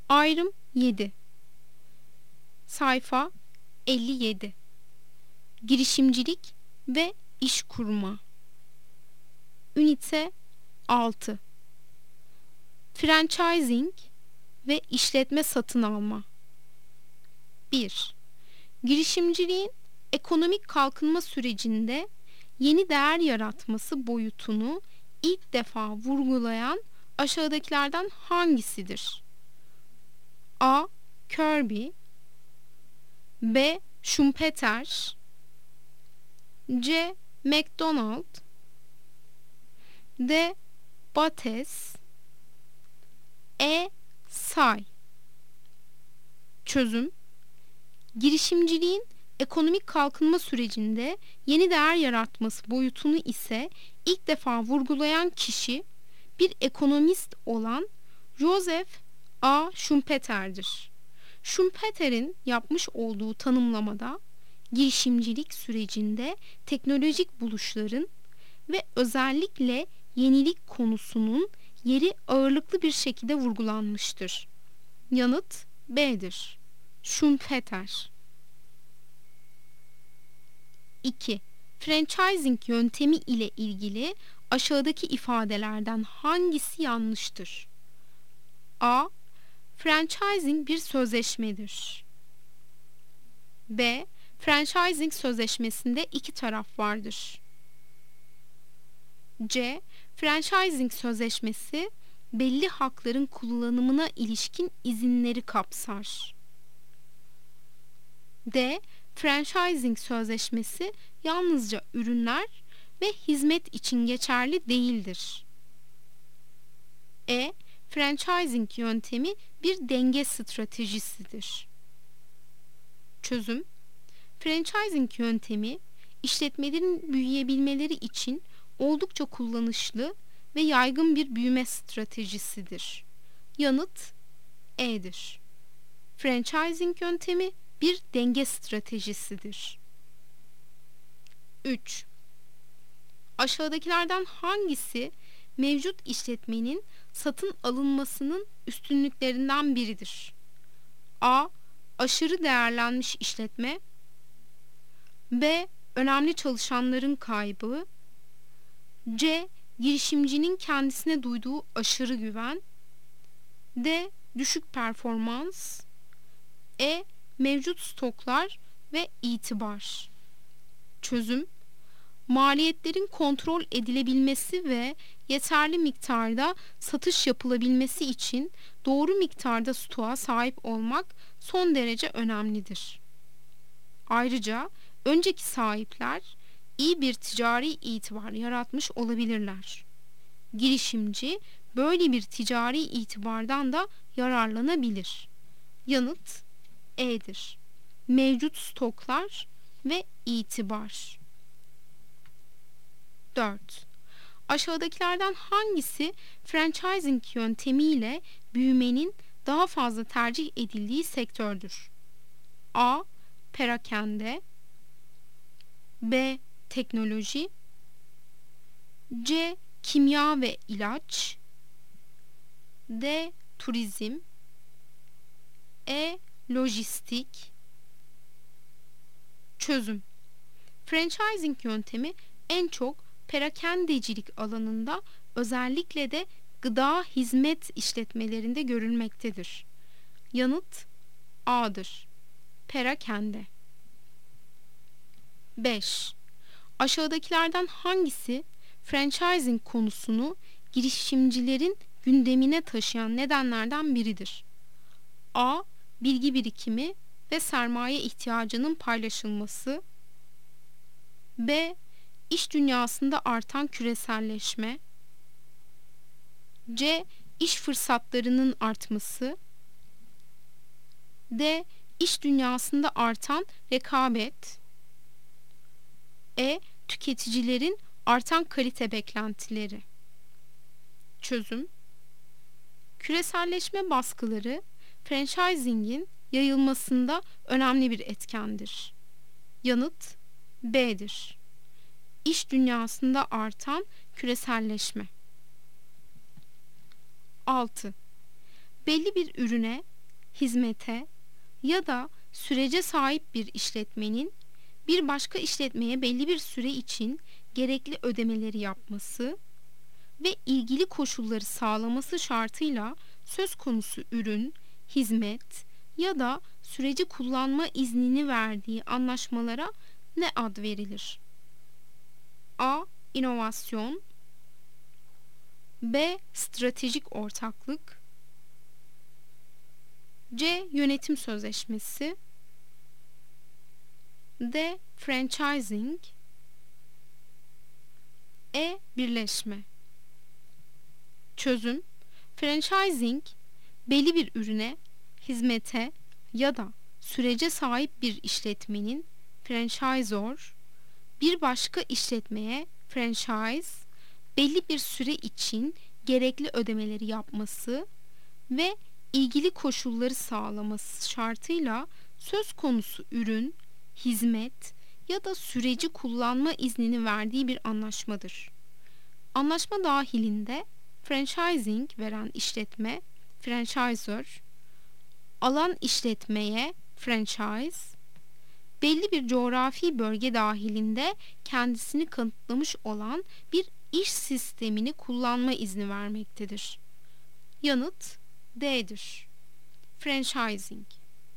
Ayrım 7. Sayfa 57. Girişimcilik ve iş kurma. Ünite 6. Franchising ve işletme satın alma. 1. Girişimciliğin ekonomik kalkınma sürecinde yeni değer yaratması boyutunu ilk defa vurgulayan aşağıdakilerden hangisidir? A. Kirby, B. Schumpeter, C. McDonald, D. Bates, E. Say. Çözüm: girişimciliğin ekonomik kalkınma sürecinde yeni değer yaratması boyutunu ise ilk defa vurgulayan kişi bir ekonomist olan Joseph A. Schumpeter'dir. Schumpeter'in yapmış olduğu tanımlamada girişimcilik sürecinde teknolojik buluşların ve özellikle yenilik konusunun yeri ağırlıklı bir şekilde vurgulanmıştır. Yanıt B'dir. Schumpeter. 2. Franchising yöntemi ile ilgili aşağıdaki ifadelerden hangisi yanlıştır? A. Franchising bir sözleşmedir. B. Franchising sözleşmesinde iki taraf vardır. C. Franchising sözleşmesi belli hakların kullanımına ilişkin izinleri kapsar. D. Franchising sözleşmesi yalnızca ürünler ve hizmet için geçerli değildir. E. Franchising yöntemi bir denge stratejisidir. Çözüm: franchising yöntemi işletmelerin büyüyebilmeleri için oldukça kullanışlı ve yaygın bir büyüme stratejisidir. Yanıt E'dir. Franchising yöntemi bir denge stratejisidir. 3. Aşağıdakilerden hangisi mevcut işletmenin satın alınmasının üstünlüklerinden biridir? A. Aşırı değerlenmiş işletme, B. Önemli çalışanların kaybı, C. Girişimcinin kendisine duyduğu aşırı güven, D. Düşük performans, E. Mevcut stoklar ve itibar. Çözüm: maliyetlerin kontrol edilebilmesi ve yeterli miktarda satış yapılabilmesi için doğru miktarda stoğa sahip olmak son derece önemlidir. Ayrıca önceki sahipler iyi bir ticari itibar yaratmış olabilirler. Girişimci böyle bir ticari itibardan da yararlanabilir. Yanıt E'dir. Mevcut stoklar ve itibar. 4. Aşağıdakilerden hangisi franchising yöntemiyle büyümenin daha fazla tercih edildiği sektördür? A. Perakende, B. Teknoloji, C. Kimya ve ilaç, D. Turizm, E. Lojistik. Çözüm: franchising yöntemi en çok perakendecilik alanında, özellikle de gıda hizmet işletmelerinde görülmektedir. Yanıt A'dır. Perakende. 5. Aşağıdakilerden hangisi franchising konusunu girişimcilerin gündemine taşıyan nedenlerden biridir? A. Bilgi birikimi ve sermaye ihtiyacının paylaşılması, B. İş dünyasında artan küreselleşme, C. İş fırsatlarının artması, D. İş dünyasında artan rekabet, E. Tüketicilerin artan kalite beklentileri. Çözüm: küreselleşme baskıları franchising'in yayılmasında önemli bir etkendir. Yanıt B'dir. İş dünyasında artan küreselleşme. 6. Belli bir ürüne hizmete ya da sürece sahip bir işletmenin bir başka işletmeye belli bir süre için gerekli ödemeleri yapması ve ilgili koşulları sağlaması şartıyla söz konusu ürün, hizmet ya da süreci kullanma iznini verdiği anlaşmalara ne ad verilir? A. İnovasyon, B. Stratejik ortaklık, C. Yönetim sözleşmesi, D. Franchising, E. Birleşme. Çözüm: franchising, belli bir ürüne, hizmete ya da sürece sahip bir işletmenin franchisor, bir başka işletmeye franchise, belli bir süre için gerekli ödemeleri yapması ve ilgili koşulları sağlaması şartıyla söz konusu ürün, hizmet ya da süreci kullanma iznini verdiği bir anlaşmadır. Anlaşma dahilinde franchising veren işletme, franchisor, alan işletmeye franchise, belli bir coğrafi bölge dahilinde kendisini kanıtlamış olan bir iş sistemini kullanma izni vermektedir. Yanıt D'dir. Franchising.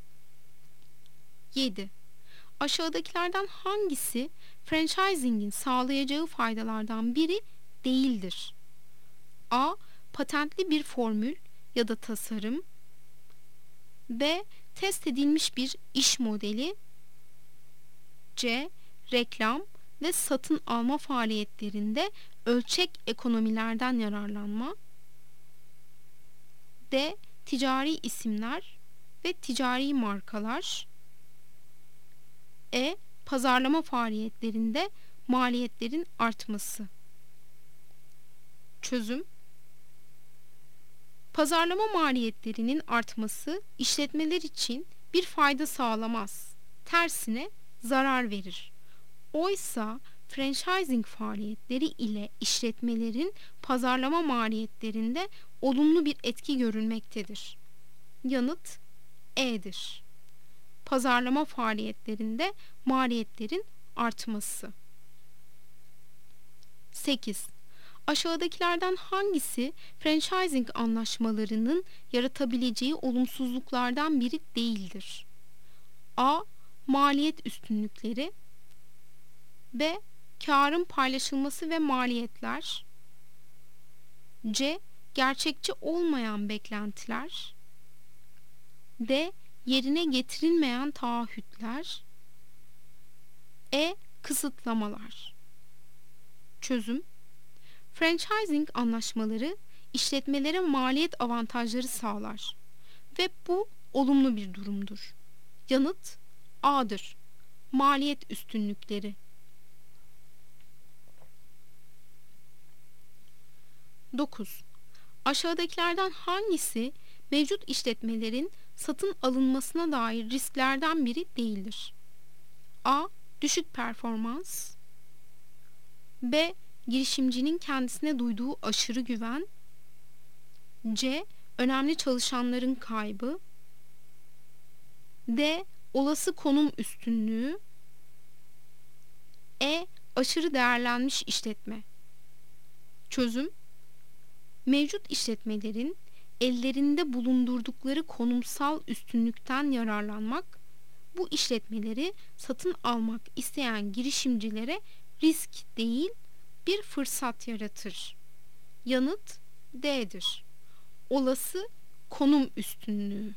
7. Aşağıdakilerden hangisi franchising'in sağlayacağı faydalardan biri değildir? A. Patentli bir formül ya da tasarım, B. Test edilmiş bir iş modeli, C. Reklam ve satın alma faaliyetlerinde ölçek ekonomilerden yararlanma, D. Ticari isimler ve ticari markalar, E. Pazarlama faaliyetlerinde maliyetlerin artması. Çözüm: pazarlama maliyetlerinin artması işletmeler için bir fayda sağlamaz. Tersine zarar verir. Oysa franchising faaliyetleri ile işletmelerin pazarlama maliyetlerinde olumlu bir etki görülmektedir. Yanıt E'dir. Pazarlama faaliyetlerinde maliyetlerin artması. 8. Aşağıdakilerden hangisi franchising anlaşmalarının yaratabileceği olumsuzluklardan biri değildir? A. Maliyet üstünlükleri, B. Karın paylaşılması ve maliyetler, C. Gerçekçi olmayan beklentiler, D. Yerine getirilmeyen taahhütler, E. Kısıtlamalar. Çözüm: franchising anlaşmaları işletmelere maliyet avantajları sağlar ve bu olumlu bir durumdur. Yanıt A'dır. Maliyet üstünlükleri. 9. Aşağıdakilerden hangisi mevcut işletmelerin satın alınmasına dair risklerden biri değildir? A. Düşük performans, B. Girişimcinin kendisine duyduğu aşırı güven, C. Önemli çalışanların kaybı, D. Olası konum üstünlüğü, E. Aşırı değerlenmiş işletme. Çözüm: mevcut işletmelerin ellerinde bulundurdukları konumsal üstünlükten yararlanmak, bu işletmeleri satın almak isteyen girişimcilere risk değil, bir fırsat yaratır. Yanıt D'dir. Olası konum üstünlüğü.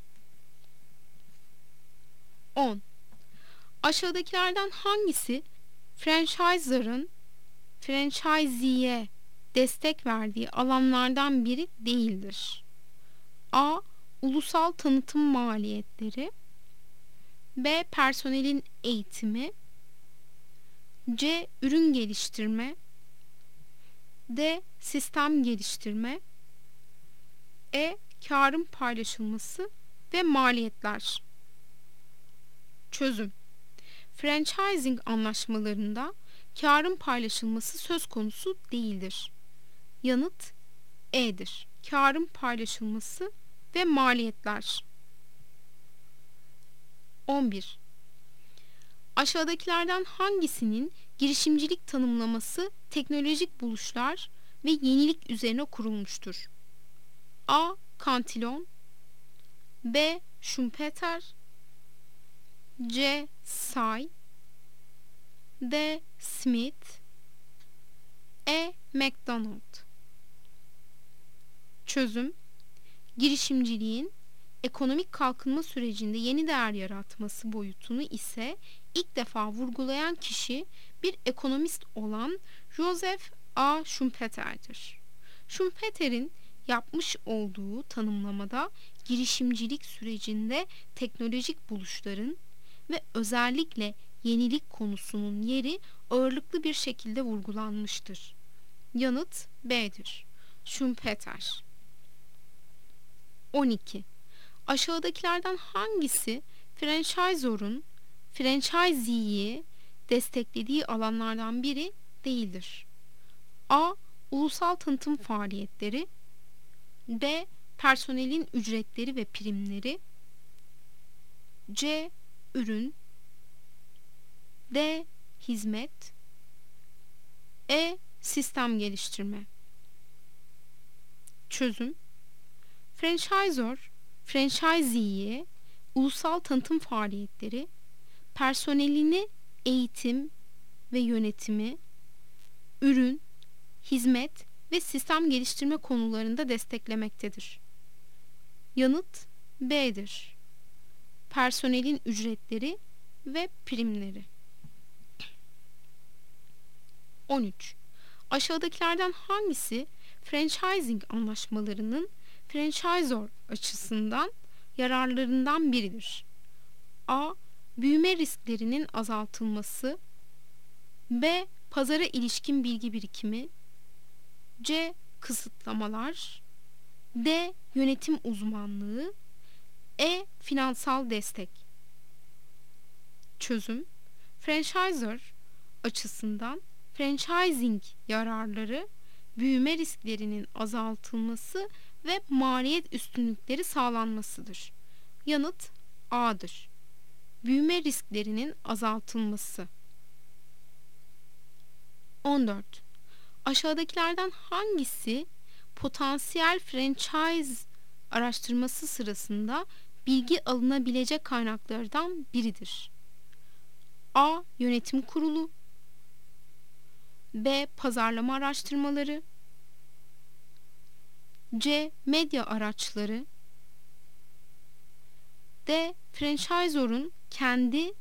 10. Aşağıdakilerden hangisi franchisor'ın franchisee'ye destek verdiği alanlardan biri değildir? A. Ulusal tanıtım maliyetleri, B. Personelin eğitimi, C. Ürün geliştirme, D. Sistem geliştirme, E. Karın paylaşılması ve maliyetler. Çözüm: franchising anlaşmalarında karın paylaşılması söz konusu değildir. Yanıt E'dir. Karın paylaşılması ve maliyetler. 11. Aşağıdakilerden hangisinin girişimcilik tanımlaması teknolojik buluşlar ve yenilik üzerine kurulmuştur? A. Cantillon, B. Schumpeter, C. Say, D. Smith, E. MacDonald. Çözüm: girişimciliğin ekonomik kalkınma sürecinde yeni değer yaratması boyutunu ise ilk defa vurgulayan kişi bir ekonomist olan Joseph A. Schumpeter'dir. Schumpeter'in yapmış olduğu tanımlamada girişimcilik sürecinde teknolojik buluşların ve özellikle yenilik konusunun yeri ağırlıklı bir şekilde vurgulanmıştır. Yanıt B'dir. Schumpeter. 12. Aşağıdakilerden hangisi franchisör'ün franchisee'yi desteklediği alanlardan biri değildir? A. Ulusal tanıtım faaliyetleri, B. Personelin ücretleri ve primleri, C. Ürün, D. Hizmet, E. Sistem geliştirme. Çözüm: franchisör, franchisee'ye ulusal tanıtım faaliyetleri, personelini eğitim ve yönetimi, ürün, hizmet ve sistem geliştirme konularında desteklemektedir. Yanıt B'dir. Personelin ücretleri ve primleri. 13. Aşağıdakilerden hangisi franchising anlaşmalarının franchisor açısından yararlarından biridir? A. Büyüme risklerinin azaltılması, B. Pazara ilişkin bilgi birikimi, C. Kısıtlamalar, D. Yönetim uzmanlığı, E. Finansal destek. Çözüm: franchisor açısından franchising yararları büyüme risklerinin azaltılması ve maliyet üstünlükleri sağlanmasıdır. Yanıt A'dır. Büyüme risklerinin azaltılması. 14. Aşağıdakilerden hangisi potansiyel franchise araştırması sırasında bilgi alınabilecek kaynaklardan biridir? A. Yönetim kurulu, B. Pazarlama araştırmaları, C. Medya araçları, D. Franchisor'un kendi,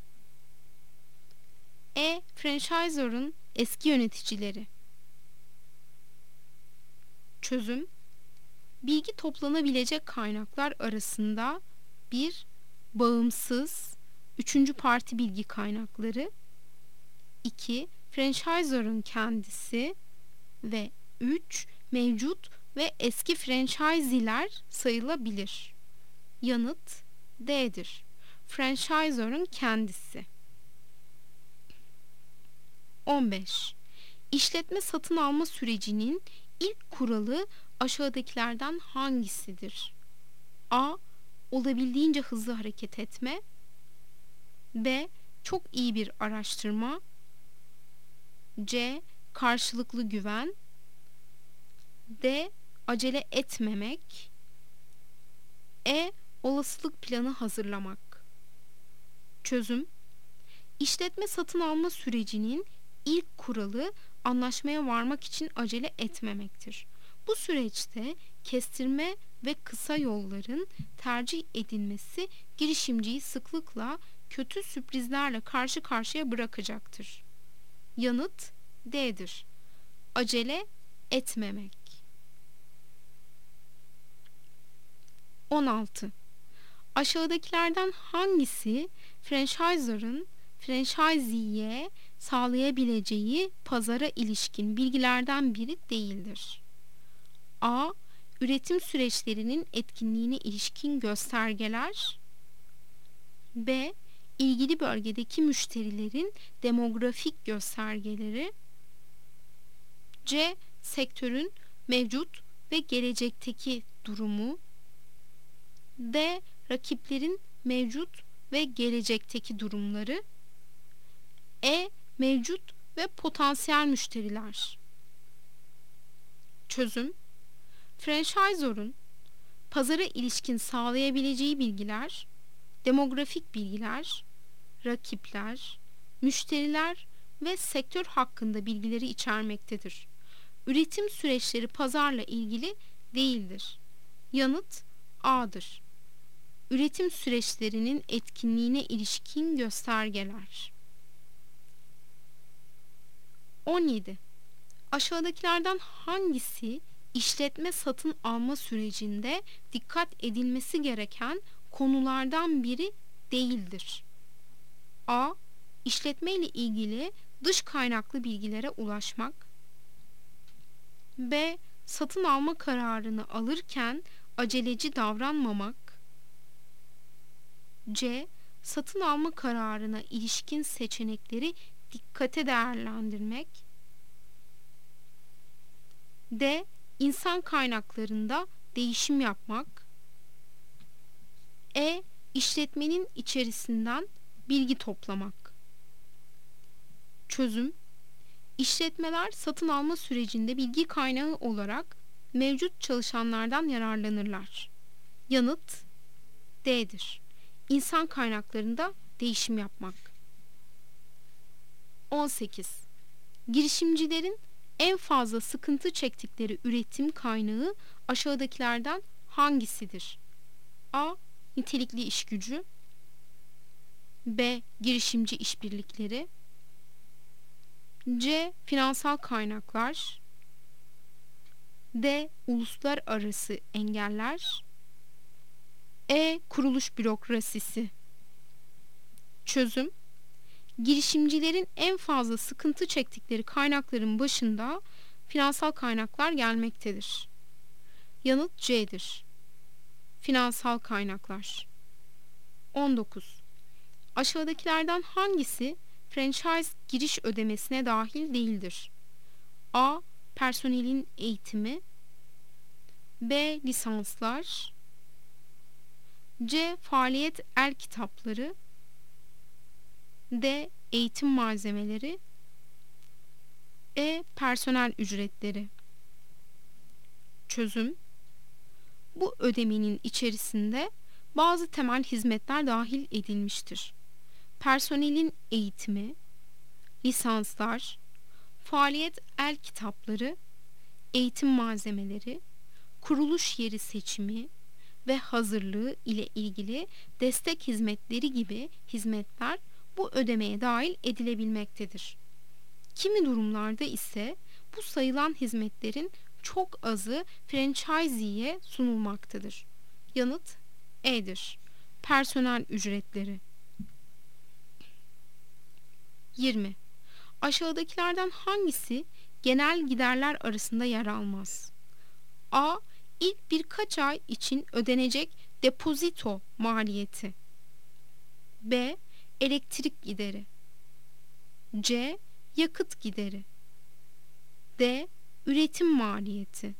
E. Franchisor'un eski yöneticileri. Çözüm: bilgi toplanabilecek kaynaklar arasında 1. Bağımsız, üçüncü parti bilgi kaynakları, 2. Franchisor'un kendisi ve 3. Mevcut ve eski franchise'ler sayılabilir. Yanıt D'dir. Franchisor'un kendisi. 15. İşletme satın alma sürecinin ilk kuralı aşağıdakilerden hangisidir? A. Olabildiğince hızlı hareket etme, B. Çok iyi bir araştırma, C. Karşılıklı güven, D. Acele etmemek, E. Olasılık planı hazırlamak. Çözüm: İşletme satın alma sürecinin ilk kuralı anlaşmaya varmak için acele etmemektir. Bu süreçte kestirme ve kısa yolların tercih edilmesi girişimciyi sıklıkla kötü sürprizlerle karşı karşıya bırakacaktır. Yanıt D'dir. Acele etmemek. 16. Aşağıdakilerden hangisi franchisor'ın franchisee'ye sağlayabileceği pazara ilişkin bilgilerden biri değildir? A. Üretim süreçlerinin etkinliğine ilişkin göstergeler, B. İlgili bölgedeki müşterilerin demografik göstergeleri, C. Sektörün mevcut ve gelecekteki durumu, D. Rakiplerin mevcut ve gelecekteki durumları. Mevcut ve potansiyel müşteriler. Çözüm: franchisor'un pazara ilişkin sağlayabileceği bilgiler, demografik bilgiler, rakipler, müşteriler ve sektör hakkında bilgileri içermektedir. Üretim süreçleri pazarla ilgili değildir. Yanıt A'dır. Üretim süreçlerinin etkinliğine ilişkin göstergeler. 17. Aşağıdakilerden hangisi işletme satın alma sürecinde dikkat edilmesi gereken konulardan biri değildir? A. İşletme ile ilgili dış kaynaklı bilgilere ulaşmak. B. Satın alma kararını alırken aceleci davranmamak. C. Satın alma kararına ilişkin seçenekleri dikkate değerlendirmek. D. İnsan kaynaklarında değişim yapmak. İşletmenin içerisinden bilgi toplamak. Çözüm: İşletmeler satın alma sürecinde bilgi kaynağı olarak mevcut çalışanlardan yararlanırlar. Yanıt D'dir. İnsan kaynaklarında değişim yapmak. 18. Girişimcilerin en fazla sıkıntı çektikleri üretim kaynağı aşağıdakilerden hangisidir? A. Nitelikli iş gücü. B. Girişimci işbirlikleri. C. Finansal kaynaklar. D. Uluslararası engeller. Kuruluş bürokrasisi. Çözüm: girişimcilerin en fazla sıkıntı çektikleri kaynakların başında finansal kaynaklar gelmektedir. Yanıt C'dir. Finansal kaynaklar. 19. Aşağıdakilerden hangisi franchise giriş ödemesine dahil değildir? A. Personelin eğitimi. B. Lisanslar. C. Faaliyet el kitapları. D. Eğitim malzemeleri. Personel ücretleri. Çözüm: bu ödemenin içerisinde bazı temel hizmetler dahil edilmiştir. Personelin eğitimi, lisanslar, faaliyet el kitapları, eğitim malzemeleri, kuruluş yeri seçimi ve hazırlığı ile ilgili destek hizmetleri gibi hizmetler bu ödemeye dahil edilebilmektedir. Kimi durumlarda ise bu sayılan hizmetlerin çok azı franchisee'ye sunulmaktadır. Yanıt E'dir. Personel ücretleri. 20. Aşağıdakilerden hangisi genel giderler arasında yer almaz? A. İlk birkaç ay için ödenecek depozito maliyeti. B. Elektrik gideri. C. Yakıt gideri. D. Üretim maliyeti.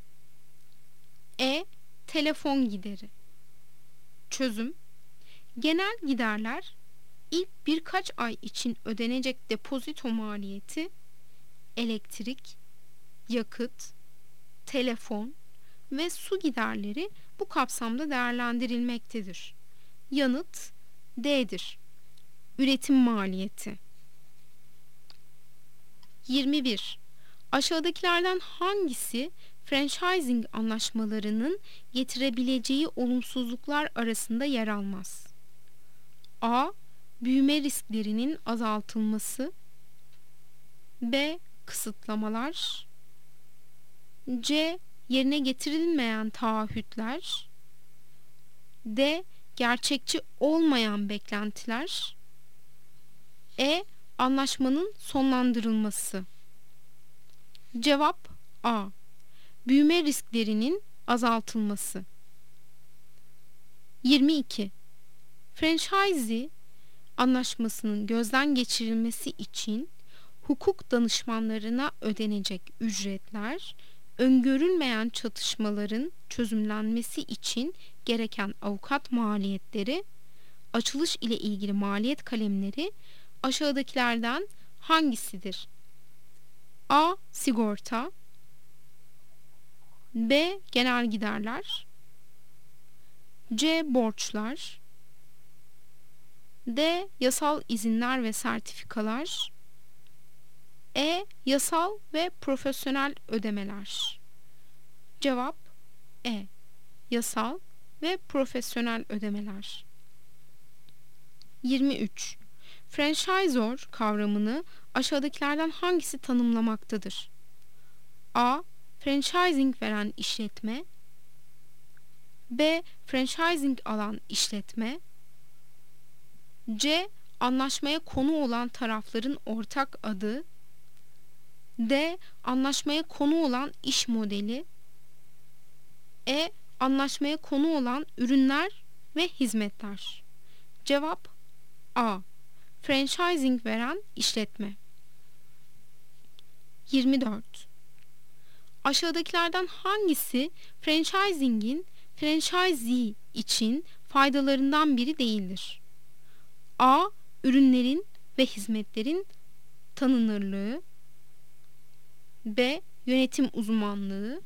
Telefon gideri. Çözüm: genel giderler ilk birkaç ay için ödenecek depozito maliyeti, elektrik, yakıt, telefon ve su giderleri bu kapsamda değerlendirilmektedir. Yanıt D'dir. Üretim maliyeti. 21. Aşağıdakilerden hangisi franchising anlaşmalarının getirebileceği olumsuzluklar arasında yer almaz? A. Büyüme risklerinin azaltılması. B. Kısıtlamalar. C. Yerine getirilmeyen taahhütler. D. Gerçekçi olmayan beklentiler. Anlaşmanın sonlandırılması. Cevap A. Büyüme risklerinin azaltılması. 22. Franchisee anlaşmasının gözden geçirilmesi için hukuk danışmanlarına ödenecek ücretler, öngörülmeyen çatışmaların çözümlenmesi için gereken avukat maliyetleri, açılış ile ilgili maliyet kalemleri aşağıdakilerden hangisidir? A. Sigorta, B. Genel giderler, C. Borçlar, D. Yasal izinler ve sertifikalar, E. Yasal ve profesyonel ödemeler. Cevap E. Yasal ve profesyonel ödemeler. 23. Franchisor kavramını aşağıdakilerden hangisi tanımlamaktadır? A. Franchising veren işletme, B. Franchising alan işletme, C. Anlaşmaya konu olan tarafların ortak adı, D. Anlaşmaya konu olan iş modeli, E. Anlaşmaya konu olan ürünler ve hizmetler. Cevap A. Franchising veren işletme. 24. Aşağıdakilerden hangisi franchising'in franchisee için faydalarından biri değildir? A. Ürünlerin ve hizmetlerin tanınırlığı, B. Yönetim uzmanlığı,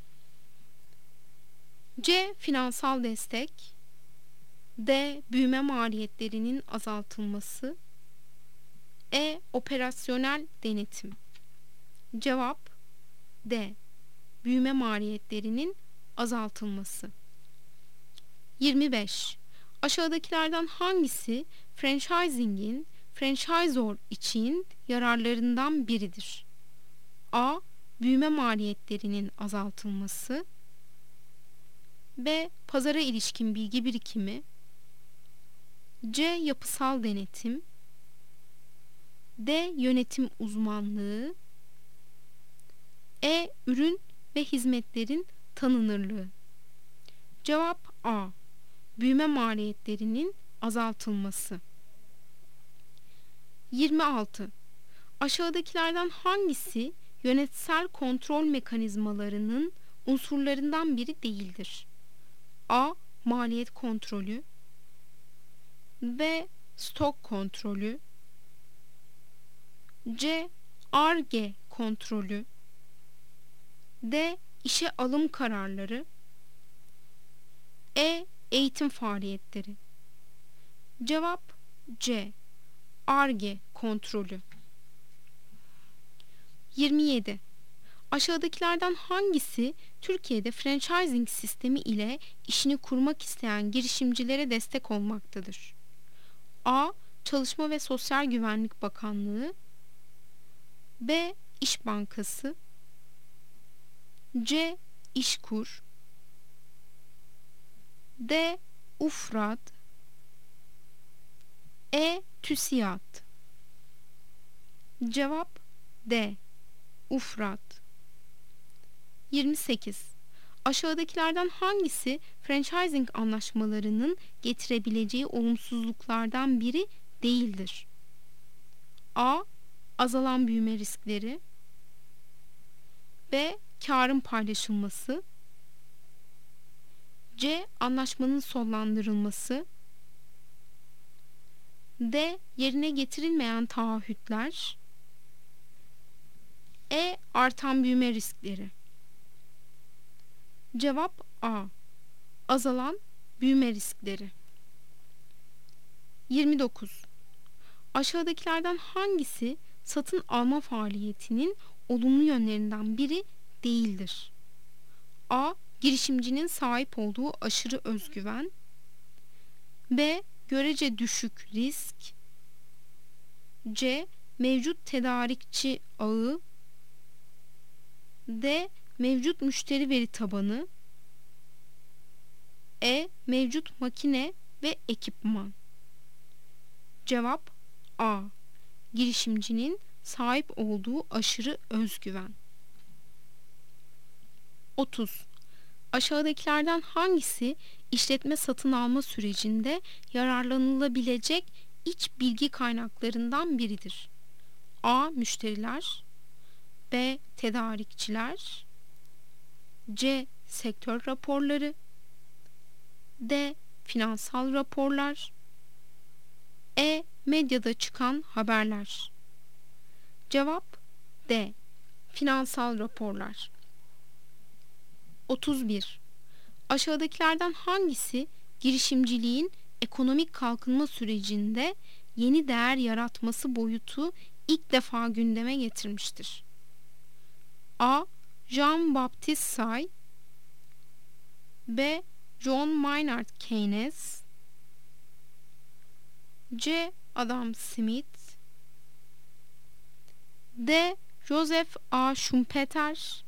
C. Finansal destek, D. Büyüme maliyetlerinin azaltılması, E. Operasyonel denetim. Cevap D. Büyüme maliyetlerinin azaltılması. 25. Aşağıdakilerden hangisi franchising'in franchisor için yararlarından biridir? A. Büyüme maliyetlerinin azaltılması, B. Pazara ilişkin bilgi birikimi, C. Yapısal denetim, D. Yönetim uzmanlığı, E. Ürün ve hizmetlerin tanınırlığı. Cevap A. Büyüme maliyetlerinin azaltılması. 26. Aşağıdakilerden hangisi yönetsel kontrol mekanizmalarının unsurlarından biri değildir? A. Maliyet kontrolü, B. Stok kontrolü, C. Ar-Ge kontrolü, D. İşe alım kararları, E. Eğitim faaliyetleri. Cevap C. Ar-Ge kontrolü. 27. Aşağıdakilerden hangisi Türkiye'de franchising sistemi ile işini kurmak isteyen girişimcilere destek olmaktadır? A. Çalışma ve Sosyal Güvenlik Bakanlığı, B. İş Bankası, C. İşkur, D. UFRAD, E. TÜSİAD. Cevap D. UFRAD. 28. Aşağıdakilerden hangisi franchising anlaşmalarının getirebileceği olumsuzluklardan biri değildir? A. Azalan büyüme riskleri, B. Karın paylaşılması, C. Anlaşmanın sonlandırılması, D. Yerine getirilmeyen taahhütler, E. Artan büyüme riskleri. Cevap A. Azalan büyüme riskleri. 29. Aşağıdakilerden hangisi satın alma faaliyetinin olumlu yönlerinden biri değildir? A. Girişimcinin sahip olduğu aşırı özgüven, B. Görece düşük risk, C. Mevcut tedarikçi ağı, D. Mevcut müşteri veri tabanı, E. Mevcut makine ve ekipman. Cevap A. Girişimcinin sahip olduğu aşırı özgüven. 30. Aşağıdakilerden hangisi işletme satın alma sürecinde yararlanılabilecek iç bilgi kaynaklarından biridir? A. Müşteriler, B. Tedarikçiler, C. Sektör raporları, D. Finansal raporlar, Medyada çıkan haberler. Cevap D. Finansal raporlar. 31. Aşağıdakilerden hangisi girişimciliğin ekonomik kalkınma sürecinde yeni değer yaratması boyutu ilk defa gündeme getirmiştir? A. Jean-Baptiste Say, B. John Maynard Keynes, C. Adam Smith, D. Joseph A. Schumpeter,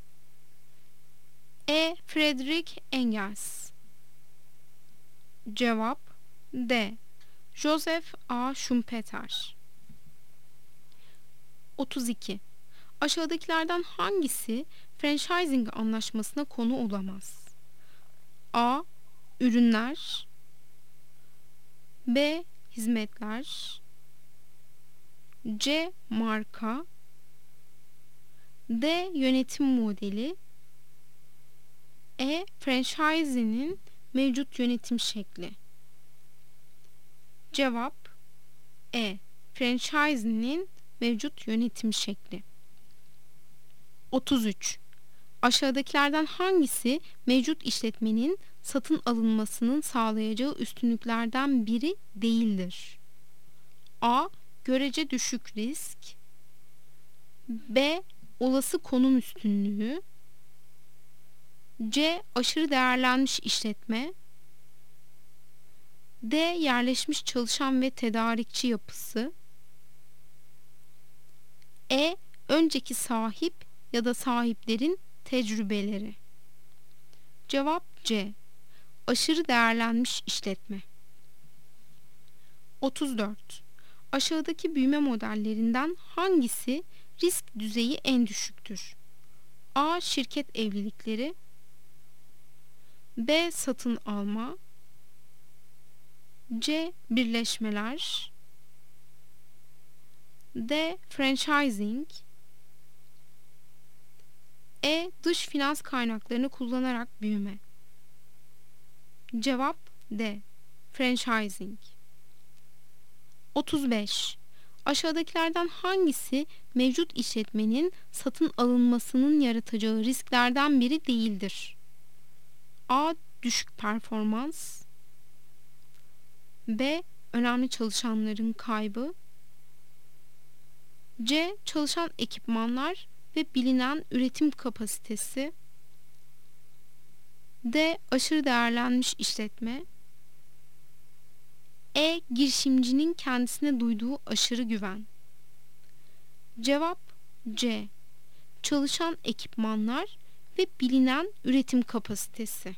Friedrich Engels. Cevap D. Joseph A. Schumpeter. 32. Aşağıdakilerden hangisi franchising anlaşmasına konu olamaz? A. Ürünler, B. Hizmetler, C. Marka, D. Yönetim modeli, Franchising'in mevcut yönetim şekli. Cevap Franchising'in mevcut yönetim şekli. 33. Aşağıdakilerden hangisi mevcut işletmenin satın alınmasının sağlayacağı üstünlüklerden biri değildir? A. Görece düşük risk, B. Olası konum üstünlüğü, C. Aşırı değerlenmiş işletme, D. Yerleşmiş çalışan ve tedarikçi yapısı, önceki sahip ya da sahiplerin tecrübeleri. Cevap C. Aşırı değerlenmiş işletme. 34. Aşağıdaki büyüme modellerinden hangisi risk düzeyi en düşüktür? A. Şirket evlilikleri, B. Satın alma, C. Birleşmeler, D. Franchising, Dış finans kaynaklarını kullanarak büyüme. Cevap D. Franchising. 35. Aşağıdakilerden hangisi mevcut işletmenin satın alınmasının yaratacağı risklerden biri değildir? A. Düşük performans, B. Önemli çalışanların kaybı, C. Çalışan ekipmanlar ve bilinen üretim kapasitesi, D. Aşırı değerlenmiş işletme, girişimcinin kendisine duyduğu aşırı güven. Cevap C. Çalışan ekipmanlar ve bilinen üretim kapasitesi.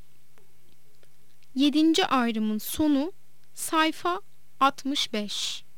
7. ayrımın sonu sayfa 65.